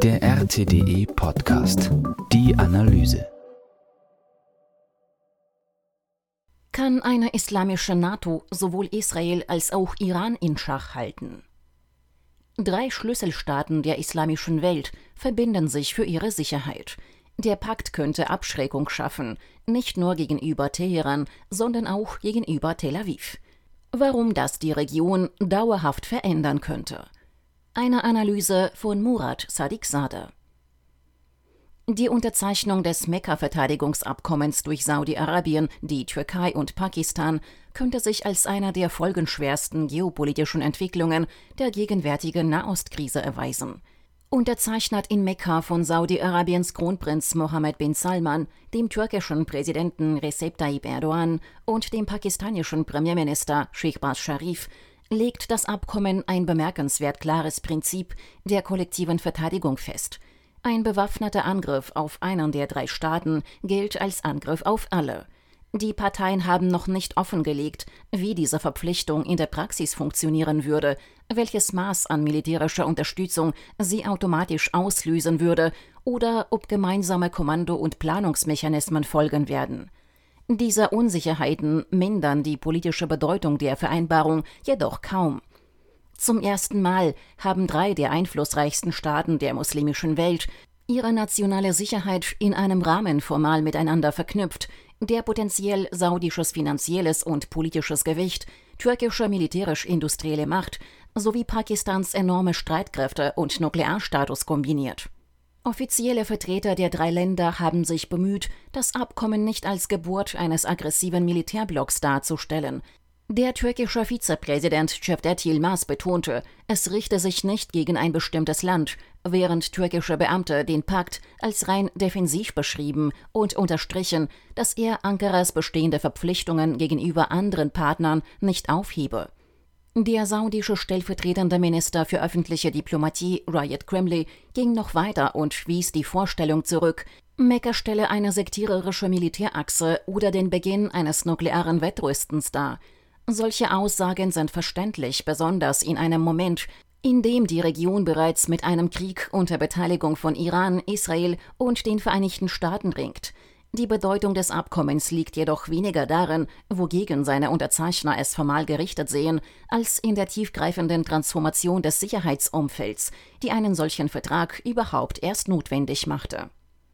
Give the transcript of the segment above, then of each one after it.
Der RTDE Podcast. Die Analyse. Kann eine islamische NATO sowohl Israel als auch Iran in Schach halten? 3 Schlüsselstaaten der islamischen Welt verbinden sich für ihre Sicherheit. Der Pakt könnte Abschreckung schaffen, nicht nur gegenüber Teheran, sondern auch gegenüber Tel Aviv. Warum das die Region dauerhaft verändern könnte? Eine Analyse von Murat Sadiqzadeh. Die Unterzeichnung des Mekka-Verteidigungsabkommens durch Saudi-Arabien, die Türkei und Pakistan könnte sich als einer der folgenschwersten geopolitischen Entwicklungen der gegenwärtigen Nahostkrise erweisen. Unterzeichnet in Mekka von Saudi-Arabiens Kronprinz Mohammed bin Salman, dem türkischen Präsidenten Recep Tayyip Erdogan und dem pakistanischen Premierminister Shehbaz Sharif, legt das Abkommen ein bemerkenswert klares Prinzip der kollektiven Verteidigung fest. Ein bewaffneter Angriff auf einen der 3 Staaten gilt als Angriff auf alle. Die Parteien haben noch nicht offengelegt, wie diese Verpflichtung in der Praxis funktionieren würde, welches Maß an militärischer Unterstützung sie automatisch auslösen würde oder ob gemeinsame Kommando- und Planungsmechanismen folgen werden. Diese Unsicherheiten mindern die politische Bedeutung der Vereinbarung jedoch kaum. Zum ersten Mal haben 3 der einflussreichsten Staaten der muslimischen Welt ihre nationale Sicherheit in einem Rahmen formal miteinander verknüpft, der potenziell saudisches finanzielles und politisches Gewicht, türkische militärisch-industrielle Macht sowie Pakistans enorme Streitkräfte und Nuklearstatus kombiniert. Offizielle Vertreter der 3 Länder haben sich bemüht, das Abkommen nicht als Geburt eines aggressiven Militärblocks darzustellen. Der türkische Vizepräsident Cevdet Yilmaz betonte, es richte sich nicht gegen ein bestimmtes Land, während türkische Beamte den Pakt als rein defensiv beschrieben und unterstrichen, dass er Ankaras bestehende Verpflichtungen gegenüber anderen Partnern nicht aufhebe. Der saudische stellvertretende Minister für öffentliche Diplomatie, Riyad Qrimli, ging noch weiter und wies die Vorstellung zurück, Mekka stelle eine sektiererische Militärachse oder den Beginn eines nuklearen Wettrüstens dar. Solche Aussagen sind verständlich, besonders in einem Moment, in dem die Region bereits mit einem Krieg unter Beteiligung von Iran, Israel und den Vereinigten Staaten ringt. Die Bedeutung des Abkommens liegt jedoch weniger darin, wogegen seine Unterzeichner es formal gerichtet sehen, als in der tiefgreifenden Transformation des Sicherheitsumfelds, die einen solchen Vertrag überhaupt erst notwendig machte.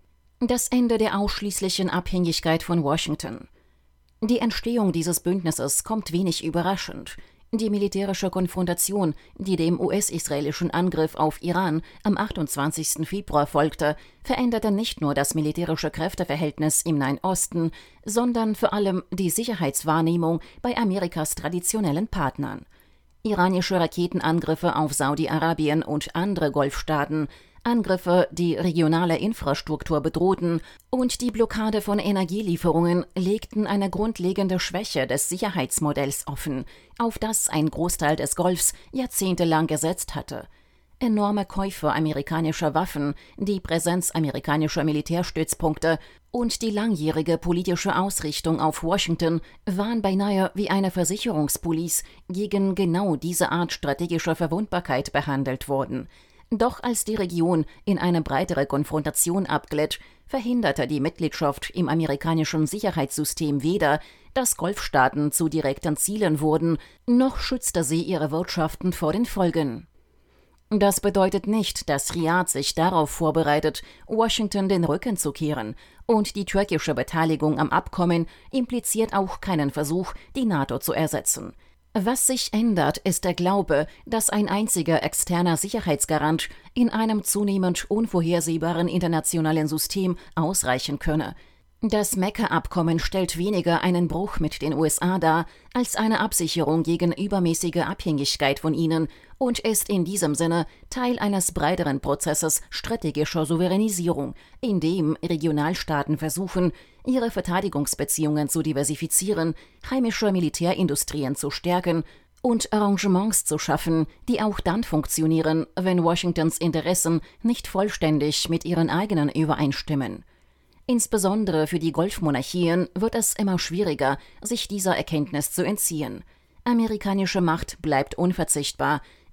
Das Ende der ausschließlichen Abhängigkeit von Washington. Die Entstehung dieses Bündnisses kommt wenig überraschend. Die militärische Konfrontation, die dem US-israelischen Angriff auf Iran am 28. Februar folgte, veränderte nicht nur das militärische Kräfteverhältnis im Nahen Osten, sondern vor allem die Sicherheitswahrnehmung bei Amerikas traditionellen Partnern. Iranische Raketenangriffe auf Saudi-Arabien und andere Golfstaaten, Angriffe, die regionale Infrastruktur bedrohten, und die Blockade von Energielieferungen legten eine grundlegende Schwäche des Sicherheitsmodells offen, auf das ein Großteil des Golfs jahrzehntelang gesetzt hatte. Enorme Käufe amerikanischer Waffen, die Präsenz amerikanischer Militärstützpunkte und die langjährige politische Ausrichtung auf Washington waren beinahe wie eine Versicherungspolice gegen genau diese Art strategischer Verwundbarkeit behandelt worden. Doch als die Region in eine breitere Konfrontation abglitt, verhinderte die Mitgliedschaft im amerikanischen Sicherheitssystem weder, dass Golfstaaten zu direkten Zielen wurden, noch schützte sie ihre Wirtschaften vor den Folgen. Das bedeutet nicht, dass Riad sich darauf vorbereitet, Washington den Rücken zu kehren, und die türkische Beteiligung am Abkommen impliziert auch keinen Versuch, die NATO zu ersetzen. Was sich ändert, ist der Glaube, dass ein einziger externer Sicherheitsgarant in einem zunehmend unvorhersehbaren internationalen System ausreichen könne. Das Mekka-Abkommen stellt weniger einen Bruch mit den USA dar, als eine Absicherung gegen übermäßige Abhängigkeit von ihnen und ist in diesem Sinne Teil eines breiteren Prozesses strategischer Souveränisierung, in dem Regionalstaaten versuchen, ihre Verteidigungsbeziehungen zu diversifizieren, heimische Militärindustrien zu stärken und Arrangements zu schaffen, die auch dann funktionieren, wenn Washingtons Interessen nicht vollständig mit ihren eigenen übereinstimmen. Insbesondere für die Golfmonarchien wird es immer schwieriger, sich dieser Erkenntnis zu entziehen. Amerikanische Macht bleibt unverzichtbar,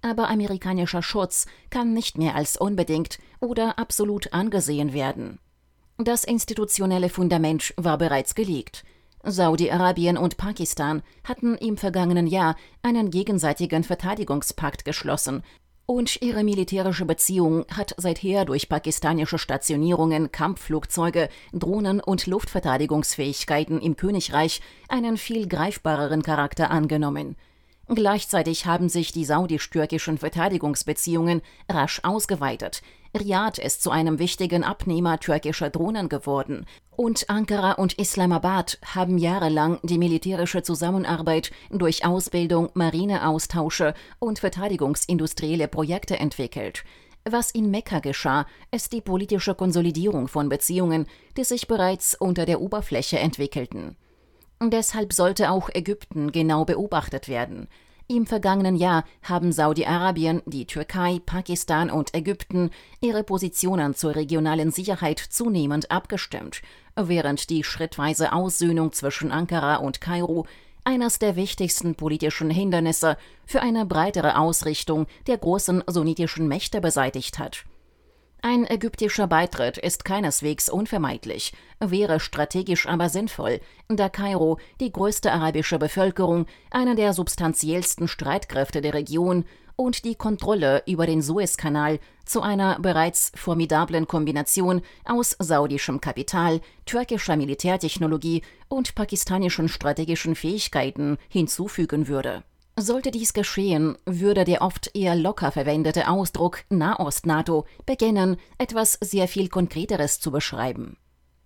aber amerikanischer Schutz kann nicht mehr als unbedingt oder absolut angesehen werden. Das institutionelle Fundament war bereits gelegt. Saudi-Arabien und Pakistan hatten im vergangenen Jahr einen gegenseitigen Verteidigungspakt geschlossen, und ihre militärische Beziehung hat seither durch pakistanische Stationierungen, Kampfflugzeuge, Drohnen und Luftverteidigungsfähigkeiten im Königreich einen viel greifbareren Charakter angenommen. Gleichzeitig haben sich die saudisch-türkischen Verteidigungsbeziehungen rasch ausgeweitet. Riad ist zu einem wichtigen Abnehmer türkischer Drohnen geworden, und Ankara und Islamabad haben jahrelang die militärische Zusammenarbeit durch Ausbildung, Marineaustausche und verteidigungsindustrielle Projekte entwickelt. Was in Mekka geschah, ist die politische Konsolidierung von Beziehungen, die sich bereits unter der Oberfläche entwickelten. Deshalb sollte auch Ägypten genau beobachtet werden. Im vergangenen Jahr haben Saudi-Arabien, die Türkei, Pakistan und Ägypten ihre Positionen zur regionalen Sicherheit zunehmend abgestimmt, während die schrittweise Aussöhnung zwischen Ankara und Kairo eines der wichtigsten politischen Hindernisse für eine breitere Ausrichtung der großen sunnitischen Mächte beseitigt hat. Ein ägyptischer Beitritt ist keineswegs unvermeidlich, wäre strategisch aber sinnvoll, da Kairo die größte arabische Bevölkerung, einer der substanziellsten Streitkräfte der Region und die Kontrolle über den Suezkanal zu einer bereits formidablen Kombination aus saudischem Kapital, türkischer Militärtechnologie und pakistanischen strategischen Fähigkeiten hinzufügen würde. Sollte dies geschehen, würde der oft eher locker verwendete Ausdruck Nahost-NATO beginnen, etwas sehr viel Konkreteres zu beschreiben.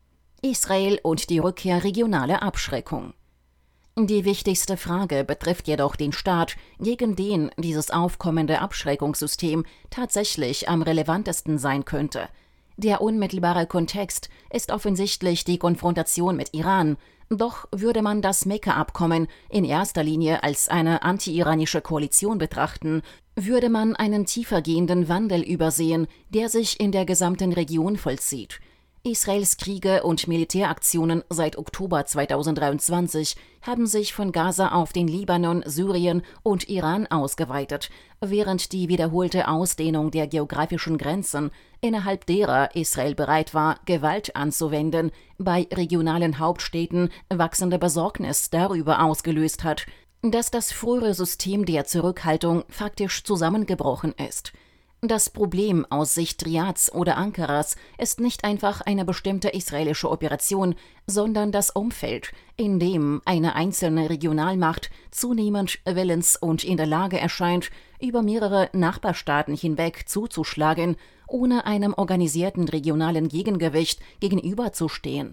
Israel und die Rückkehr regionaler Abschreckung. Die wichtigste Frage betrifft jedoch den Staat, gegen den dieses aufkommende Abschreckungssystem tatsächlich am relevantesten sein könnte. Der unmittelbare Kontext ist offensichtlich die Konfrontation mit Iran, doch würde man das Mekka-Abkommen in erster Linie als eine anti-iranische Koalition betrachten, würde man einen tiefergehenden Wandel übersehen, der sich in der gesamten Region vollzieht. Israels Kriege und Militäraktionen seit Oktober 2023 haben sich von Gaza auf den Libanon, Syrien und Iran ausgeweitet, während die wiederholte Ausdehnung der geografischen Grenzen, innerhalb derer Israel bereit war, Gewalt anzuwenden, bei regionalen Hauptstädten wachsende Besorgnis darüber ausgelöst hat, dass das frühere System der Zurückhaltung faktisch zusammengebrochen ist. Das Problem aus Sicht Riads oder Ankaras ist nicht einfach eine bestimmte israelische Operation, sondern das Umfeld, in dem eine einzelne Regionalmacht zunehmend willens und in der Lage erscheint, über mehrere Nachbarstaaten hinweg zuzuschlagen, ohne einem organisierten regionalen Gegengewicht gegenüberzustehen.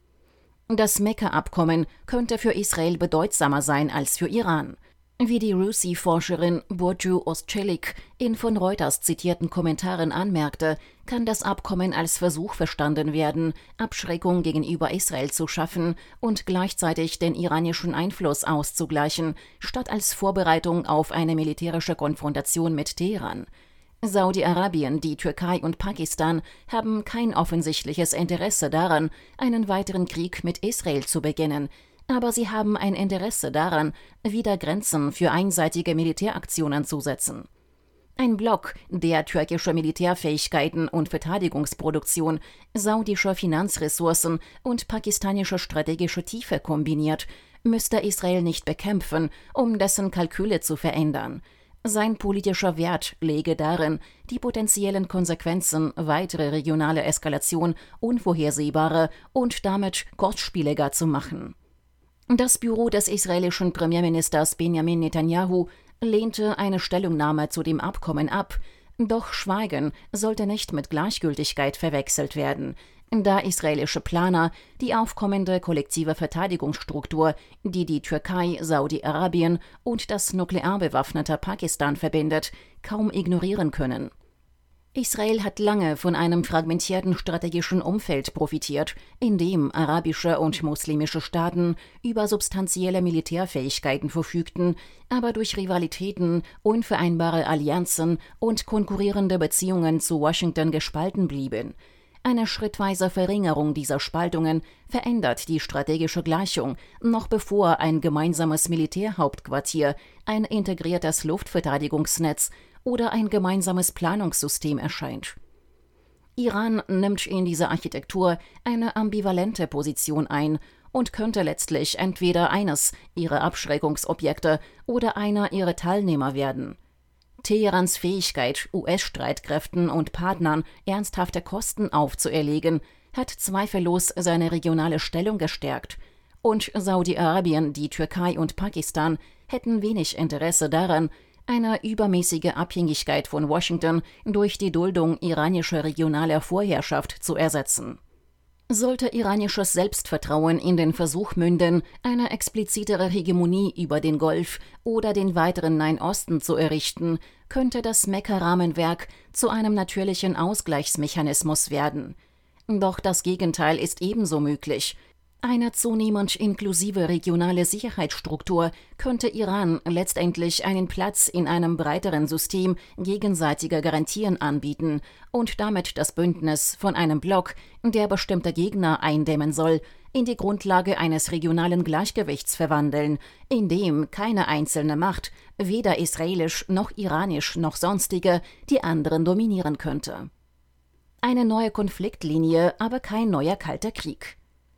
Das Mekka-Abkommen könnte für Israel bedeutsamer sein als für Iran. Wie die RUSI-Forscherin Burcu Özçelik in von Reuters zitierten Kommentaren anmerkte, kann das Abkommen als Versuch verstanden werden, Abschreckung gegenüber Israel zu schaffen und gleichzeitig den iranischen Einfluss auszugleichen, statt als Vorbereitung auf eine militärische Konfrontation mit Teheran. Saudi-Arabien, die Türkei und Pakistan haben kein offensichtliches Interesse daran, einen weiteren Krieg mit Israel zu beginnen, aber sie haben ein Interesse daran, wieder Grenzen für einseitige Militäraktionen zu setzen. Ein Block, der türkische Militärfähigkeiten und Verteidigungsproduktion, saudische Finanzressourcen und pakistanische strategische Tiefe kombiniert, müsste Israel nicht bekämpfen, um dessen Kalküle zu verändern. Sein politischer Wert läge darin, die potenziellen Konsequenzen weiterer regionaler Eskalation unvorhersehbarer und damit kostspieliger zu machen. Das Büro des israelischen Premierministers Benjamin Netanyahu lehnte eine Stellungnahme zu dem Abkommen ab, doch Schweigen sollte nicht mit Gleichgültigkeit verwechselt werden, da israelische Planer die aufkommende kollektive Verteidigungsstruktur, die die Türkei, Saudi-Arabien und das nuklear bewaffnete Pakistan verbindet, kaum ignorieren können. Israel hat lange von einem fragmentierten strategischen Umfeld profitiert, in dem arabische und muslimische Staaten über substanzielle Militärfähigkeiten verfügten, aber durch Rivalitäten, unvereinbare Allianzen und konkurrierende Beziehungen zu Washington gespalten blieben. Eine schrittweise Verringerung dieser Spaltungen verändert die strategische Gleichung, noch bevor ein gemeinsames Militärhauptquartier, ein integriertes Luftverteidigungsnetz oder ein gemeinsames Planungssystem erscheint. Iran nimmt in dieser Architektur eine ambivalente Position ein und könnte letztlich entweder eines ihrer Abschreckungsobjekte oder einer ihrer Teilnehmer werden. Teherans Fähigkeit, US-Streitkräften und Partnern ernsthafte Kosten aufzuerlegen, hat zweifellos seine regionale Stellung gestärkt, und Saudi-Arabien, die Türkei und Pakistan hätten wenig Interesse daran, eine übermäßige Abhängigkeit von Washington durch die Duldung iranischer regionaler Vorherrschaft zu ersetzen. Sollte iranisches Selbstvertrauen in den Versuch münden, eine explizitere Hegemonie über den Golf oder den weiteren Nahen Osten zu errichten, könnte das Mekka-Rahmenwerk zu einem natürlichen Ausgleichsmechanismus werden. Doch das Gegenteil ist ebenso möglich. Eine zunehmend inklusive regionale Sicherheitsstruktur könnte Iran letztendlich einen Platz in einem breiteren System gegenseitiger Garantien anbieten und damit das Bündnis von einem Block, der bestimmte Gegner eindämmen soll, in die Grundlage eines regionalen Gleichgewichts verwandeln, in dem keine einzelne Macht, weder israelisch noch iranisch noch sonstige, die anderen dominieren könnte. Eine neue Konfliktlinie, aber kein neuer Kalter Krieg.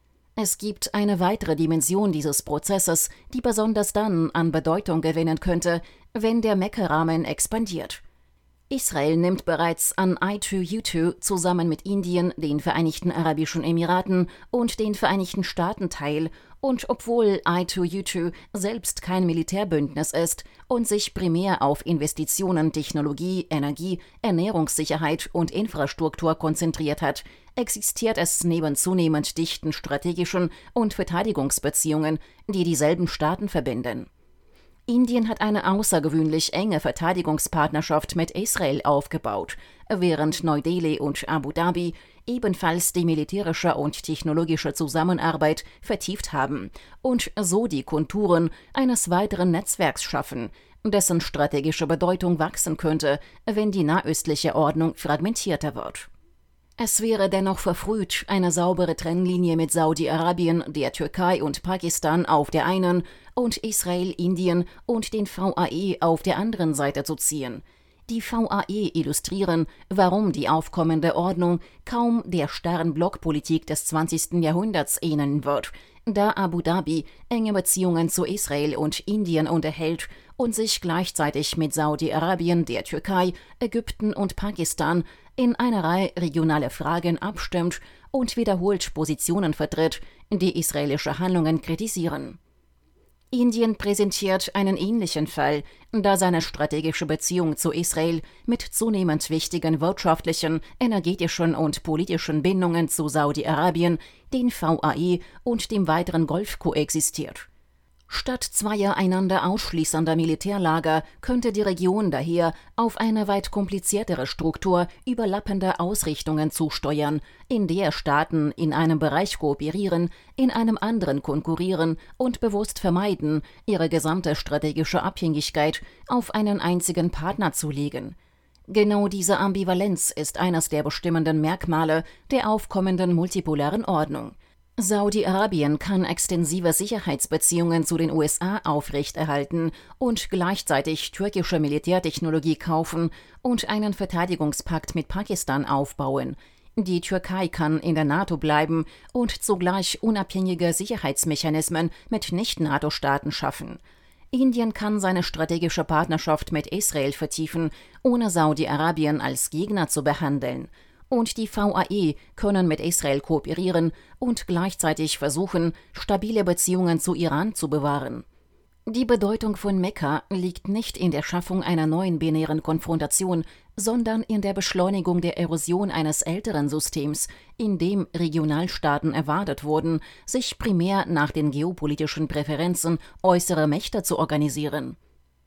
Es gibt eine weitere Dimension dieses Prozesses, die besonders dann an Bedeutung gewinnen könnte, wenn der Mekka-Rahmen expandiert. Israel nimmt bereits an I2U2 zusammen mit Indien, den Vereinigten Arabischen Emiraten und den Vereinigten Staaten teil, und obwohl I2U2 selbst kein Militärbündnis ist und sich primär auf Investitionen, Technologie, Energie, Ernährungssicherheit und Infrastruktur konzentriert hat, existiert es neben zunehmend dichten strategischen und Verteidigungsbeziehungen, die dieselben Staaten verbinden. Indien hat eine außergewöhnlich enge Verteidigungspartnerschaft mit Israel aufgebaut, während Neu-Delhi und Abu Dhabi ebenfalls die militärische und technologische Zusammenarbeit vertieft haben und so die Konturen eines weiteren Netzwerks schaffen, dessen strategische Bedeutung wachsen könnte, wenn die nahöstliche Ordnung fragmentierter wird. Es wäre dennoch verfrüht, eine saubere Trennlinie mit Saudi-Arabien, der Türkei und Pakistan auf der einen und Israel, Indien und den VAE auf der anderen Seite zu ziehen. Die VAE illustrieren, warum die aufkommende Ordnung kaum der starren Blockpolitik des 20. Jahrhunderts ähneln wird, da Abu Dhabi enge Beziehungen zu Israel und Indien unterhält und sich gleichzeitig mit Saudi-Arabien, der Türkei, Ägypten und Pakistan in einer Reihe regionaler Fragen abstimmt und wiederholt Positionen vertritt, die israelische Handlungen kritisieren. Indien präsentiert einen ähnlichen Fall, da seine strategische Beziehung zu Israel mit zunehmend wichtigen wirtschaftlichen, energetischen und politischen Bindungen zu Saudi-Arabien, den VAE und dem weiteren Golf koexistiert. Statt zweier einander ausschließender Militärlager könnte die Region daher auf eine weit kompliziertere Struktur überlappender Ausrichtungen zusteuern, in der Staaten in einem Bereich kooperieren, in einem anderen konkurrieren und bewusst vermeiden, ihre gesamte strategische Abhängigkeit auf einen einzigen Partner zu legen. Genau diese Ambivalenz ist eines der bestimmenden Merkmale der aufkommenden multipolaren Ordnung. Saudi-Arabien kann extensive Sicherheitsbeziehungen zu den USA aufrechterhalten und gleichzeitig türkische Militärtechnologie kaufen und einen Verteidigungspakt mit Pakistan aufbauen. Die Türkei kann in der NATO bleiben und zugleich unabhängige Sicherheitsmechanismen mit Nicht-NATO-Staaten schaffen. Indien kann seine strategische Partnerschaft mit Israel vertiefen, ohne Saudi-Arabien als Gegner zu behandeln. Und die VAE können mit Israel kooperieren und gleichzeitig versuchen, stabile Beziehungen zu Iran zu bewahren. Die Bedeutung von Mekka liegt nicht in der Schaffung einer neuen binären Konfrontation, sondern in der Beschleunigung der Erosion eines älteren Systems, in dem Regionalstaaten erwartet wurden, sich primär nach den geopolitischen Präferenzen äußerer Mächte zu organisieren.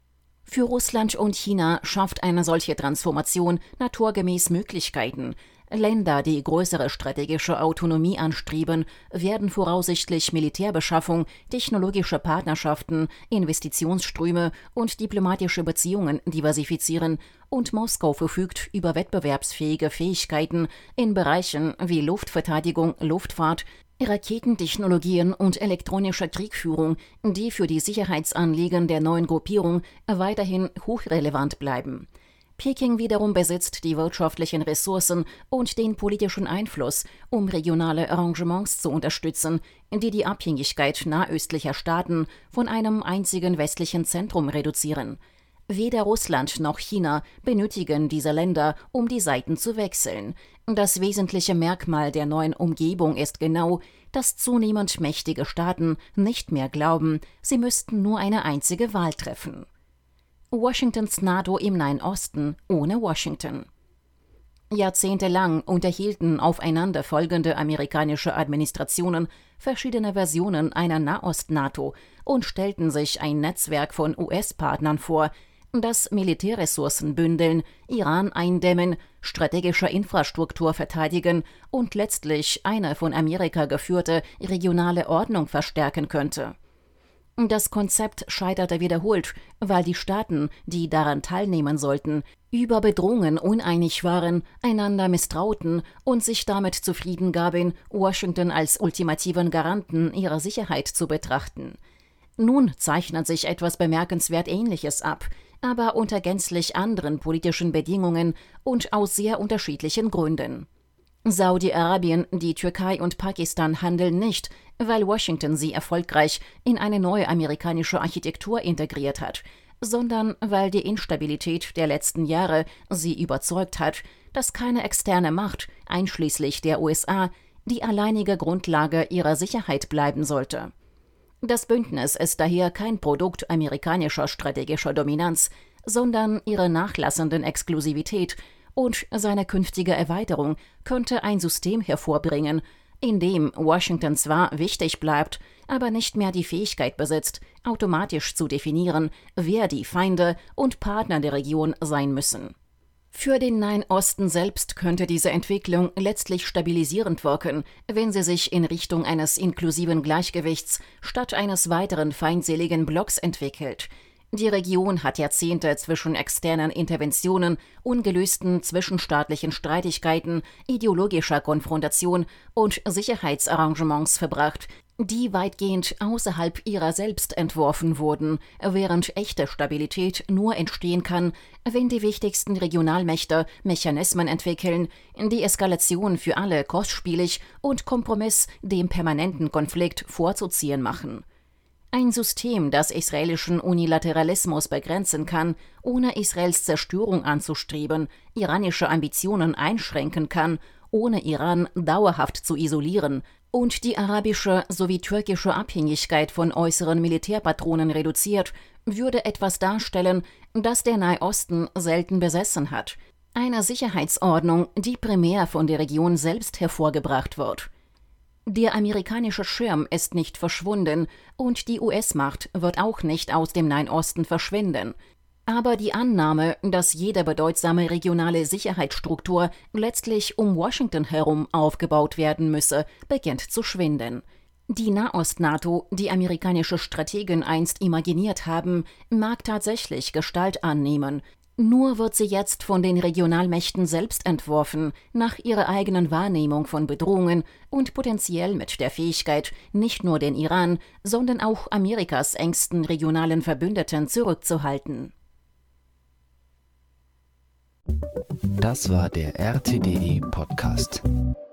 Für Russland und China schafft eine solche Transformation naturgemäß Möglichkeiten. Länder, die größere strategische Autonomie anstreben, werden voraussichtlich Militärbeschaffung, technologische Partnerschaften, Investitionsströme und diplomatische Beziehungen diversifizieren, und Moskau verfügt über wettbewerbsfähige Fähigkeiten in Bereichen wie Luftverteidigung, Luftfahrt, Raketentechnologien und elektronische Kriegführung, die für die Sicherheitsanliegen der neuen Gruppierung weiterhin hochrelevant bleiben. Peking wiederum besitzt die wirtschaftlichen Ressourcen und den politischen Einfluss, um regionale Arrangements zu unterstützen, die die Abhängigkeit nahöstlicher Staaten von einem einzigen westlichen Zentrum reduzieren. Weder Russland noch China benötigen diese Länder, um die Seiten zu wechseln. Das wesentliche Merkmal der neuen Umgebung ist genau, dass zunehmend mächtige Staaten nicht mehr glauben, sie müssten nur eine einzige Wahl treffen. Washingtons NATO im Nahen Osten ohne Washington. Jahrzehntelang unterhielten aufeinanderfolgende amerikanische Administrationen verschiedene Versionen einer Nahost-NATO und stellten sich ein Netzwerk von US-Partnern vor, das Militärressourcen bündeln, Iran eindämmen, strategische Infrastruktur verteidigen und letztlich eine von Amerika geführte regionale Ordnung verstärken könnte. Das Konzept scheiterte wiederholt, weil die Staaten, die daran teilnehmen sollten, über Bedrohungen uneinig waren, einander misstrauten und sich damit zufrieden gaben, Washington als ultimativen Garanten ihrer Sicherheit zu betrachten. Nun zeichnet sich etwas bemerkenswert Ähnliches ab, aber unter gänzlich anderen politischen Bedingungen und aus sehr unterschiedlichen Gründen. Saudi-Arabien, die Türkei und Pakistan handeln nicht, weil Washington sie erfolgreich in eine neue amerikanische Architektur integriert hat, sondern weil die Instabilität der letzten Jahre sie überzeugt hat, dass keine externe Macht, einschließlich der USA, die alleinige Grundlage ihrer Sicherheit bleiben sollte. Das Bündnis ist daher kein Produkt amerikanischer strategischer Dominanz, sondern ihrer nachlassenden Exklusivität, und seine künftige Erweiterung könnte ein System hervorbringen, in dem Washington zwar wichtig bleibt, aber nicht mehr die Fähigkeit besitzt, automatisch zu definieren, wer die Feinde und Partner der Region sein müssen. Für den Nahen Osten selbst könnte diese Entwicklung letztlich stabilisierend wirken, wenn sie sich in Richtung eines inklusiven Gleichgewichts statt eines weiteren feindseligen Blocks entwickelt. Die Region hat Jahrzehnte zwischen externen Interventionen, ungelösten zwischenstaatlichen Streitigkeiten, ideologischer Konfrontation und Sicherheitsarrangements verbracht, die weitgehend außerhalb ihrer selbst entworfen wurden, während echte Stabilität nur entstehen kann, wenn die wichtigsten Regionalmächte Mechanismen entwickeln, die Eskalation für alle kostspielig und Kompromiss dem permanenten Konflikt vorzuziehen machen. Ein System, das israelischen Unilateralismus begrenzen kann, ohne Israels Zerstörung anzustreben, iranische Ambitionen einschränken kann, ohne Iran dauerhaft zu isolieren und die arabische sowie türkische Abhängigkeit von äußeren Militärpatronen reduziert, würde etwas darstellen, das der Nahe Osten selten besessen hat. Eine Sicherheitsordnung, die primär von der Region selbst hervorgebracht wird. Der amerikanische Schirm ist nicht verschwunden und die US-Macht wird auch nicht aus dem Nahen Osten verschwinden. Aber die Annahme, dass jede bedeutsame regionale Sicherheitsstruktur letztlich um Washington herum aufgebaut werden müsse, beginnt zu schwinden. Die Nahost-NATO, die amerikanische Strategen einst imaginiert haben, mag tatsächlich Gestalt annehmen. Nur wird sie jetzt von den Regionalmächten selbst entworfen, nach ihrer eigenen Wahrnehmung von Bedrohungen und potenziell mit der Fähigkeit, nicht nur den Iran, sondern auch Amerikas engsten regionalen Verbündeten zurückzuhalten. Das war der RTDE-Podcast.